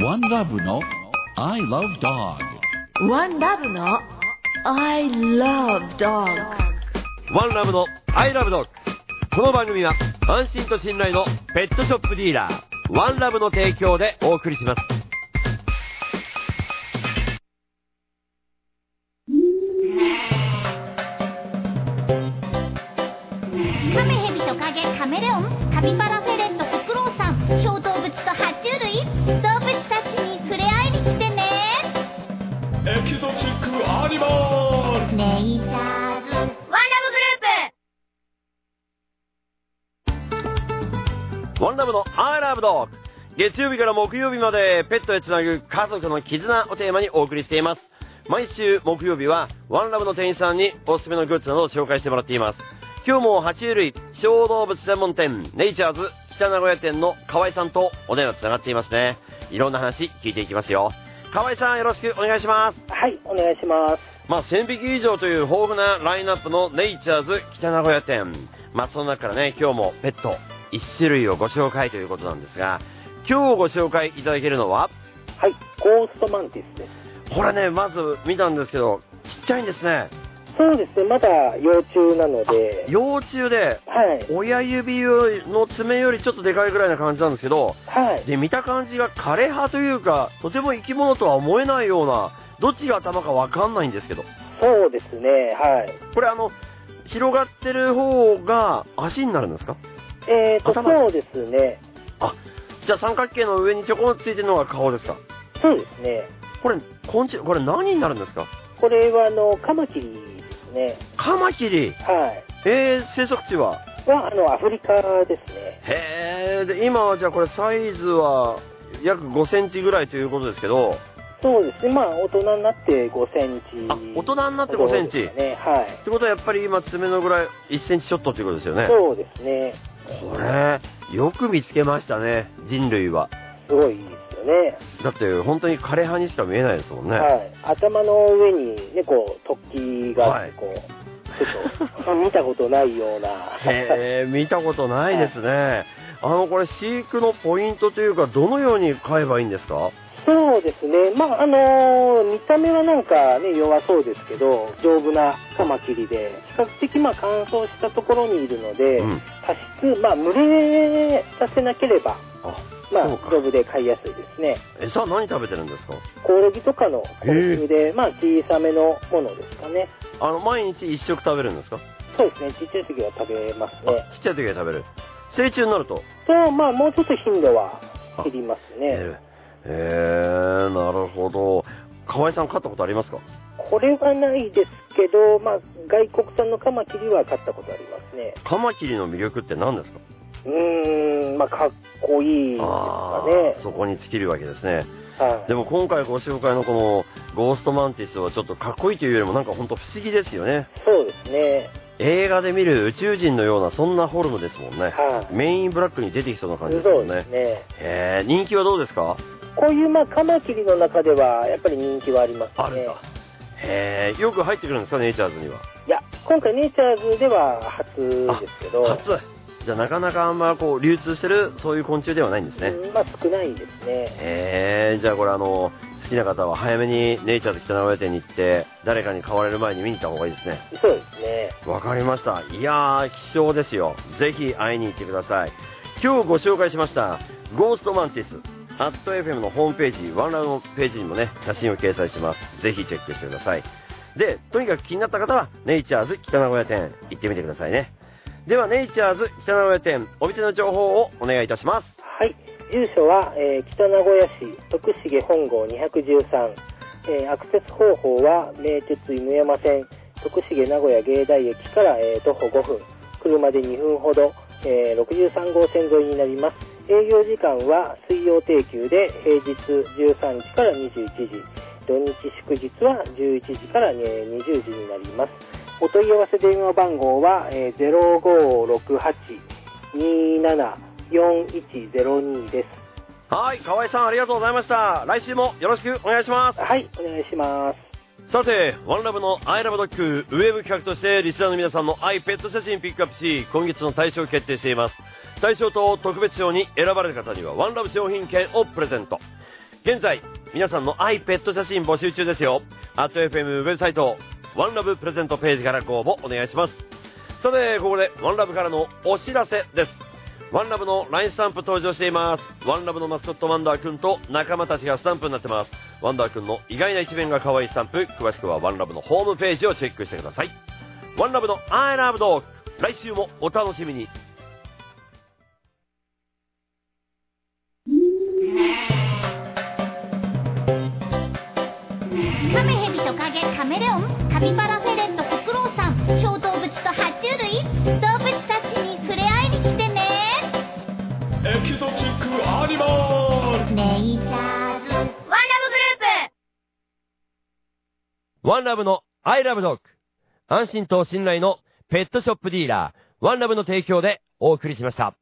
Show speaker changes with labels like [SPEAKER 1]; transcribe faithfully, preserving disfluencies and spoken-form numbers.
[SPEAKER 1] ワンラブの I love dog。
[SPEAKER 2] ワンラブの I love dog。
[SPEAKER 3] ワンラブの I love dog。 この番組は安心と信頼のペットショップディーラーワンラブの提供でお送りします。
[SPEAKER 4] カメヘビトカゲカメレオンカピバラフェレットフクロウさん小動物と爬虫類動物たちに触れ合いに来てね。
[SPEAKER 5] エキゾチックアニマル
[SPEAKER 4] ネイチャーズワンラブグループ。
[SPEAKER 3] ワンラブの I love dog。 月曜日から木曜日までペットへつなぐ家族の絆をテーマにお送りしています。毎週木曜日はワンラブの店員さんにおすすめのグッズなどを紹介してもらっています。今日も爬虫類小動物専門店ネイチャーズ北名古屋店の河合さんとお電話つながっていますね。いろんな話聞いていきますよ。河合さん、よろしくお願いします。
[SPEAKER 6] はい、お願いします。
[SPEAKER 3] まあせんびき以上という豊富なラインナップのネイチャーズ北名古屋店、まあその中からね、今日もペットいち種類をご紹介ということなんですが、今日ご紹介いただけるのは、
[SPEAKER 6] はい、ゴーストマンティスです。
[SPEAKER 3] これね、まず見たんですけどちっちゃいんですね。
[SPEAKER 6] そうですね、まだ幼虫なので。
[SPEAKER 3] 幼虫で、はい、親指の爪よりちょっとでかいぐらいな感じなんですけど、はい、で見た感じが枯葉というか、とても生き物とは思えないような、どっちが頭かわかんないんですけど。
[SPEAKER 6] そうですね、はい。
[SPEAKER 3] これあの広がってる方が足になるんですか？
[SPEAKER 6] えーと、そうですね。
[SPEAKER 3] あ、じゃあ三角形の上にちょこんとついてるのが顔ですか？
[SPEAKER 6] そうですね。
[SPEAKER 3] これ昆虫、これ何になるんですか？
[SPEAKER 6] これはあのカマキリですね。
[SPEAKER 3] カマキリ。
[SPEAKER 6] はい。
[SPEAKER 3] えー、生息地は？
[SPEAKER 6] はあのアフリカですね。
[SPEAKER 3] へー。で今はじゃあこれサイズは約ごセンチぐらいということですけど。
[SPEAKER 6] そうですね。まあ大人になってごセンチ。
[SPEAKER 3] あ、大人になってごセンチ。
[SPEAKER 6] ね、はい。
[SPEAKER 3] ってことはやっぱり今爪のぐらいいっセンチちょっとということですよね。
[SPEAKER 6] そうですね。
[SPEAKER 3] これよく見つけましたね、人類は。
[SPEAKER 6] すごいですよね。
[SPEAKER 3] だって本当に枯葉にしか見えないですもんね。
[SPEAKER 6] はい。頭の上にね、こう突起があってこう、はい、ちょっと見たことないような。
[SPEAKER 3] へー、見たことないですね。はい、あのこれ飼育のポイントというか、どのように飼えばいいんですか？
[SPEAKER 6] そうですね。まあ、あのー、見た目はなんかね、弱そうですけど、丈夫なカマキリで、比較的まあ乾燥したところにいるので、うん、多湿、まあ、群れさせなければ、あまあ、丈夫で飼いやすいですね。
[SPEAKER 3] 餌何食べてるんですか？
[SPEAKER 6] コオロギとかの昆虫で、まあ、小さめのものですかね。
[SPEAKER 3] あの、毎日一食食べるんですか？
[SPEAKER 6] そうですね。ちっちゃい時は食べますね。
[SPEAKER 3] ちっちゃい時は食べる。成虫になると？
[SPEAKER 6] そう、まあ、もうちょっと頻度は減りますね。
[SPEAKER 3] へえ、なるほど。河合さん飼ったことありますか？
[SPEAKER 6] これはないですけど、まあ、外国産のカマキリは飼ったことありますね。
[SPEAKER 3] カマキリの魅力って何ですか？
[SPEAKER 6] うーん、まあ、かっこいいですかね。
[SPEAKER 3] そこに尽きるわけですね。
[SPEAKER 6] はい。
[SPEAKER 3] でも今回ご紹介のこのゴーストマンティスはちょっとかっこいいというよりもなんか本当不思議ですよね。
[SPEAKER 6] そうですね。
[SPEAKER 3] 映画で見る宇宙人のようなそんなフォルムですもんね。
[SPEAKER 6] はい。
[SPEAKER 3] メインブラックに出てきそうな感じですもんね。
[SPEAKER 6] そうですね。
[SPEAKER 3] へー、人気はどうですか？
[SPEAKER 6] こういうまあカマキリの中ではやっぱり人気はありますね。
[SPEAKER 3] あるんだ。へー、よく入ってくるんですか、ネイチャーズには？
[SPEAKER 6] いや、今回ネイチャーズでは初ですけど。
[SPEAKER 3] 初。じゃあなかなかあんまこう流通してるそういう昆虫ではないんですね。
[SPEAKER 6] うん、まあ少ないですね。
[SPEAKER 3] へー、じゃあこれあの好きな方は早めにネイチャーズ北名古屋店に行って誰かに買われる前に見に行った方がいいですね。
[SPEAKER 6] そうですね。
[SPEAKER 3] わかりました。いやー、希少ですよ。ぜひ会いに行ってください。今日ご紹介しましたゴーストマンティス、アット エフエム のホームページ、ワンラウンドページにもね、写真を掲載します。ぜひチェックしてください。で、とにかく気になった方は、ネイチャーズ北名古屋店、行ってみてくださいね。では、ネイチャーズ北名古屋店、お店の情報をお願いいたします。
[SPEAKER 6] はい。住所は、えー、北名古屋市徳重本郷にひゃくじゅうさん。えー、アクセス方法は、名鉄犬山線、徳重名古屋芸大駅から、えー、徒歩ごふん。車でにふんほど、えー、ろくじゅうさん号線沿いになります。営業時間は水曜定休で平日じゅうさんじからにじゅういちじ、土日祝日はじゅういちじからにじゅうじになります。お問い合わせ電話番号は ゼロごろくはち にーなな よんいちゼロに です。
[SPEAKER 3] はい、河合さんありがとうございました。来週もよろしくお願いします。
[SPEAKER 6] はい、お願いします。
[SPEAKER 3] さて、ワンラブの I love dog ウェブ企画としてリスナーの皆さんの愛ペット写真ピックアップし、今月の大賞を決定しています。大賞と特別賞に選ばれる方にはワンラブ商品券をプレゼント。 現在、皆さんの愛ペット写真募集中ですよ。アット エフエム ウェブサイト、ワンラブプレゼントページからご応募お願いします。さて、ここでワンラブからのお知らせです。ワンラブの ライン スタンプ登場しています。ワンラブのマスコットワンダーくんと仲間たちがスタンプになってます。ワンダーくんの意外な一面が可愛いスタンプ、詳しくはワンラブのホームページをチェックしてください。ワンラブの I love dog、来週もお楽しみに。
[SPEAKER 4] カメヘビトカゲカメレオンカピバラフェレットフクロウさん小動物と爬虫類動物たちに触れ合いに来てね。
[SPEAKER 5] エキゾチックアニマル
[SPEAKER 4] ネイチャーズワンラブグループ。
[SPEAKER 3] ワンラブの I love dog、 安心と信頼のペットショップディーラーワンラブの提供でお送りしました。